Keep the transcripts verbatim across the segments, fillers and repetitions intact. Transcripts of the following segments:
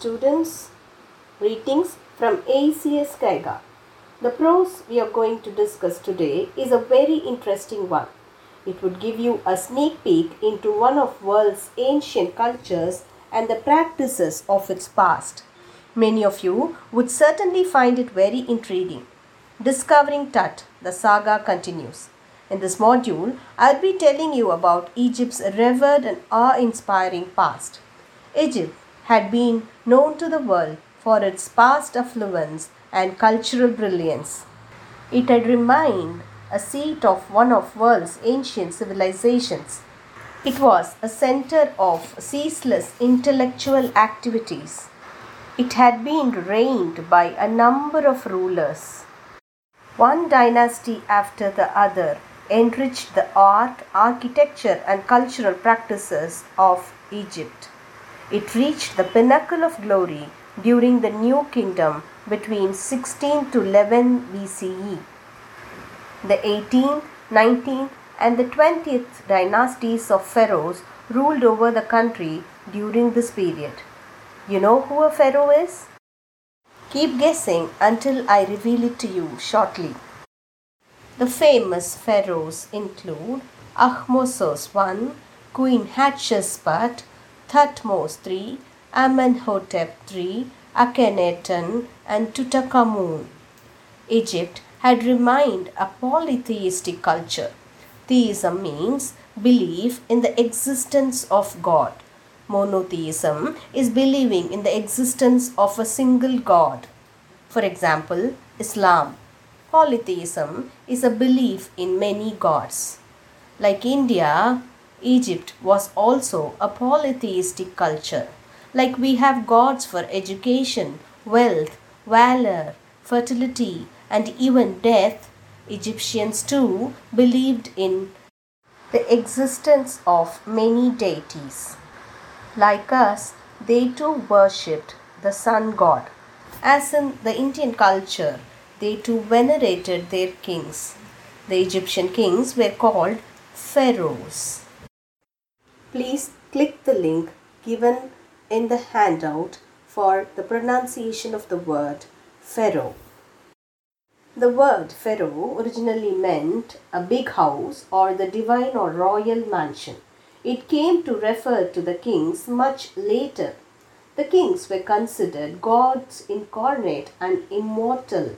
students, greetings from A C S Kaiga. The prose we are going to discuss today is a very interesting one. It would give you a sneak peek into one of the world's ancient cultures and the practices of its past. Many of you would certainly find it very intriguing. Discovering Tut, the saga continues. In this module, I'll be telling you about Egypt's revered and awe-inspiring past. Egypt had been known to the world for its past affluence and cultural brilliance. It had remained a seat of one of the world's ancient civilizations. It was a center of ceaseless intellectual activities. It had been reigned by a number of rulers. One dynasty after the other enriched the art, architecture, and cultural practices of Egypt. It reached the pinnacle of glory during the New Kingdom between sixteen to eleven B C E. The eighteenth, nineteenth, and the twentieth dynasties of pharaohs ruled over the country during this period. You know who a pharaoh is? Keep guessing until I reveal it to you shortly. The famous pharaohs include Ahmose the First, Queen Hatshepsut, Thutmose the third, Amenhotep the third, Akhenaten, and Tutankhamun. Egypt had remained a polytheistic culture. Theism means belief in the existence of God. Monotheism is believing in the existence of a single God. For example, Islam. Polytheism is a belief in many gods. Like India, Egypt was also a polytheistic culture. Like we have gods for education, wealth, valor, fertility, and even death, Egyptians too believed in the existence of many deities. Like us, they too worshipped the sun god. As in the Indian culture, they too venerated their kings. The Egyptian kings were called pharaohs. Please click the link given in the handout for the pronunciation of the word pharaoh. The word pharaoh originally meant a big house or the divine or royal mansion. It came to refer to the kings much later. The kings were considered gods incarnate and immortal.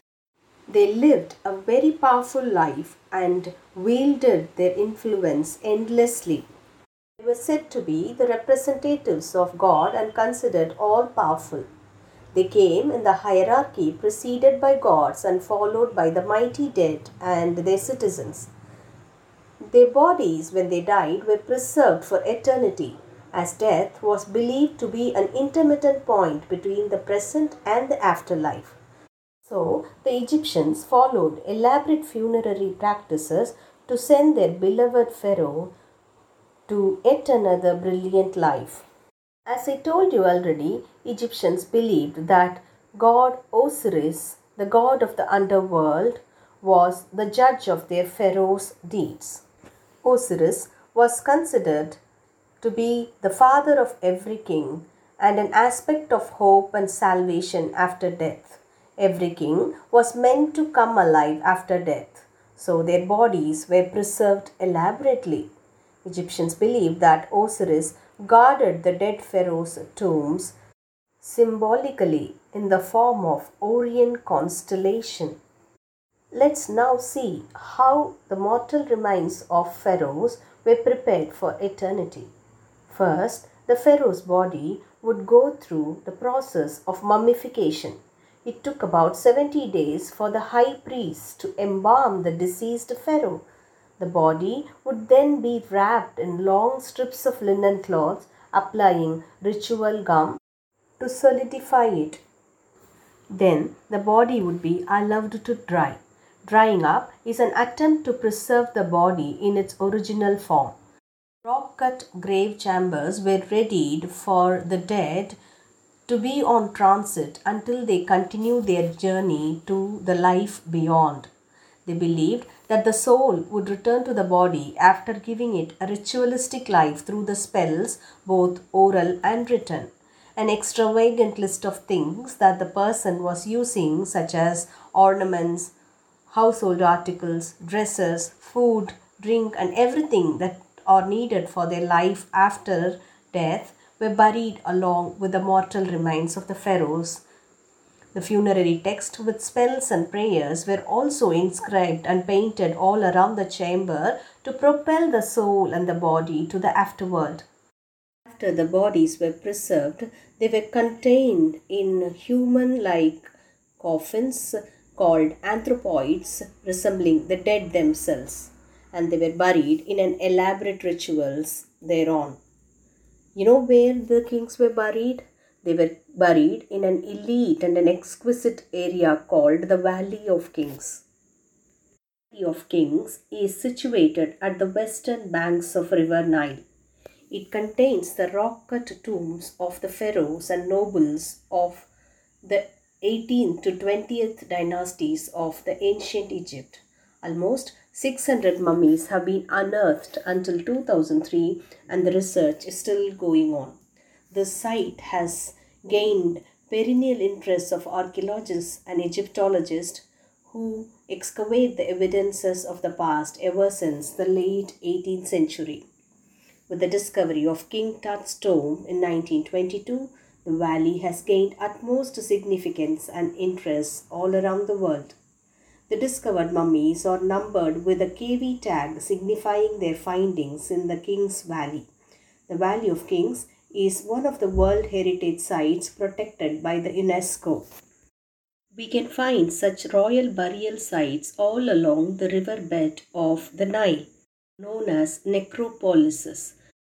They lived a very powerful life and wielded their influence endlessly. They were said to be the representatives of God and considered all-powerful. They came in the hierarchy preceded by gods and followed by the mighty dead and their citizens. Their bodies, when they died, were preserved for eternity, as death was believed to be an intermittent point between the present and the afterlife. So, the Egyptians followed elaborate funerary practices to send their beloved pharaoh to yet another brilliant life. As I told you already, Egyptians believed that god Osiris, the god of the underworld, was the judge of their pharaoh's deeds. Osiris was considered to be the father of every king and an aspect of hope and salvation after death. Every king was meant to come alive after death, so their bodies were preserved elaborately. Egyptians believed that Osiris guarded the dead pharaoh's tombs symbolically in the form of Orion constellation. Let's now see how the mortal remains of pharaohs were prepared for eternity. First, the pharaoh's body would go through the process of mummification. It took about seventy days for the high priest to embalm the deceased pharaoh. The body would then be wrapped in long strips of linen cloths, applying ritual gum to solidify it. Then the body would be allowed to dry. Drying up is an attempt to preserve the body in its original form. Rock-cut grave chambers were readied for the dead to be on transit until they continue their journey to the life beyond. They believed that the soul would return to the body after giving it a ritualistic life through the spells, both oral and written. an extravagant list of things that the person was using, such as ornaments, household articles, dresses, food, drink, and everything that are needed for their life after death, were buried along with the mortal remains of the pharaohs. The funerary text with spells and prayers were also inscribed and painted all around the chamber to propel the soul and the body to the afterworld. After the bodies were preserved, they were contained in human-like coffins called anthropoids, resembling the dead themselves, and they were buried in an elaborate rituals thereon. You know where the kings were buried? They were buried in an elite and an exquisite area called the Valley of Kings. The Valley of Kings is situated at the western banks of River Nile. It contains the rock-cut tombs of the pharaohs and nobles of the eighteenth to twentieth dynasties of the ancient Egypt. Almost six hundred mummies have been unearthed until two thousand three, and the research is still going on. This site has gained perennial interest of archaeologists and Egyptologists who excavate the evidences of the past ever since the late eighteenth century. With the discovery of King Tut's tomb in nineteen twenty-two, the valley has gained utmost significance and interest all around the world. The discovered mummies are numbered with a K V tag signifying their findings in the King's Valley. The Valley of Kings is one of the World Heritage Sites protected by the UNESCO. We can find such royal burial sites all along the riverbed of the Nile, known as necropolises.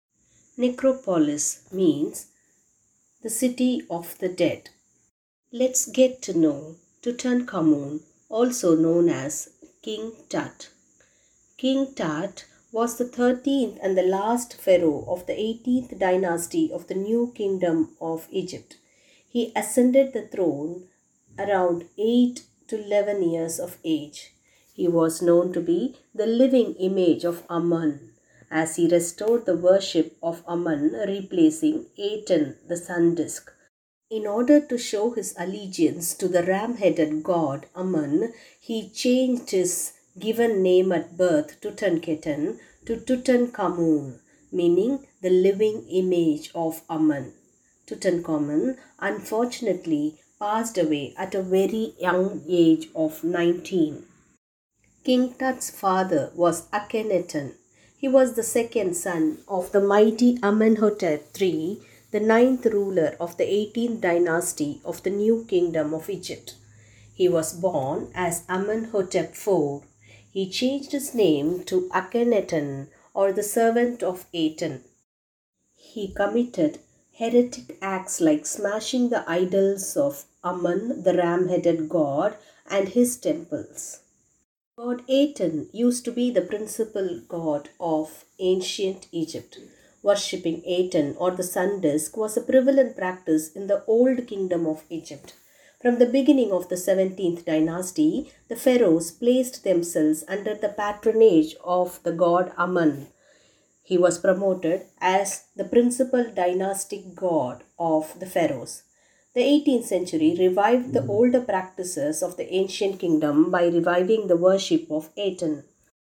Necropolis means the city of the dead. Let's get to know Tutankhamun, also known as King Tut. King Tut was the thirteenth and the last pharaoh of the eighteenth dynasty of the New Kingdom of Egypt. He ascended the throne around eight to eleven years of age. He was known to be the living image of Amun, as he restored the worship of Amun, replacing Aten, the sun disk. In order to show his allegiance to the ram-headed god Amun, he changed his given name at birth, Tutankhaten, to Tutankhamun, meaning the living image of Amun. Tutankhamun unfortunately passed away at a very young age of nineteen. King Tut's father was Akhenaten. He was the second son of the mighty Amenhotep the third, the ninth ruler of the eighteenth dynasty of the New Kingdom of Egypt. He was born as Amenhotep the fourth. He changed his name to Akhenaten, or the servant of Aten. He committed heretic acts like smashing the idols of Amun, the ram-headed god, and his temples. God Aten used to be the principal god of ancient Egypt. Worshipping Aten, or the sun disk, was a prevalent practice in the Old Kingdom of Egypt. From the beginning of the seventeenth dynasty, the pharaohs placed themselves under the patronage of the god Amun. He was promoted as the principal dynastic god of the pharaohs. The eighteenth century revived the older practices of the ancient kingdom by reviving the worship of Aten.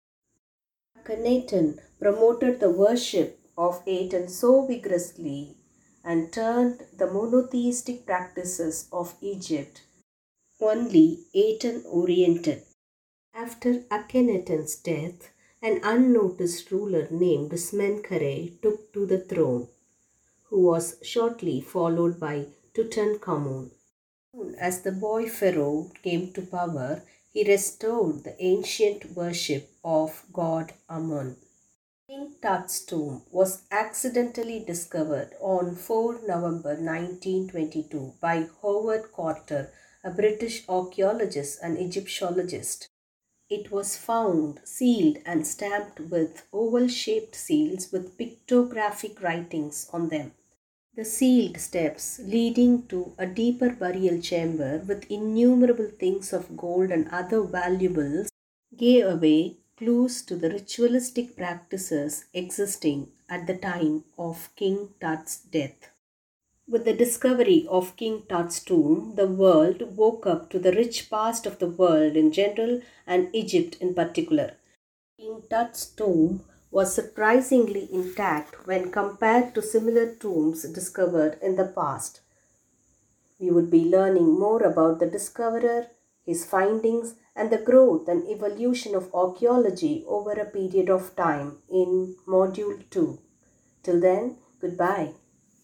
Akhenaten promoted the worship of Aten so vigorously and turned the monotheistic practices of Egypt only Aten-oriented. After Akhenaten's death, an unnoticed ruler named Smenkhare took to the throne, who was shortly followed by Tutankhamun. As the boy pharaoh came to power, he restored the ancient worship of god Amun. King Tut's tomb was accidentally discovered on the fourth of November nineteen twenty-two by Howard Carter, a British archaeologist and Egyptologist. It was found sealed and stamped with oval-shaped seals with pictographic writings on them. The sealed steps leading to a deeper burial chamber with innumerable things of gold and other valuables gave away clues to the ritualistic practices existing at the time of King Tut's death. With the discovery of King Tut's tomb, the world woke up to the rich past of the world in general and Egypt in particular. King Tut's tomb was surprisingly intact when compared to similar tombs discovered in the past. We would be learning more about the discoverer, his findings, and the growth and evolution of archaeology over a period of time in Module two. Till then, goodbye.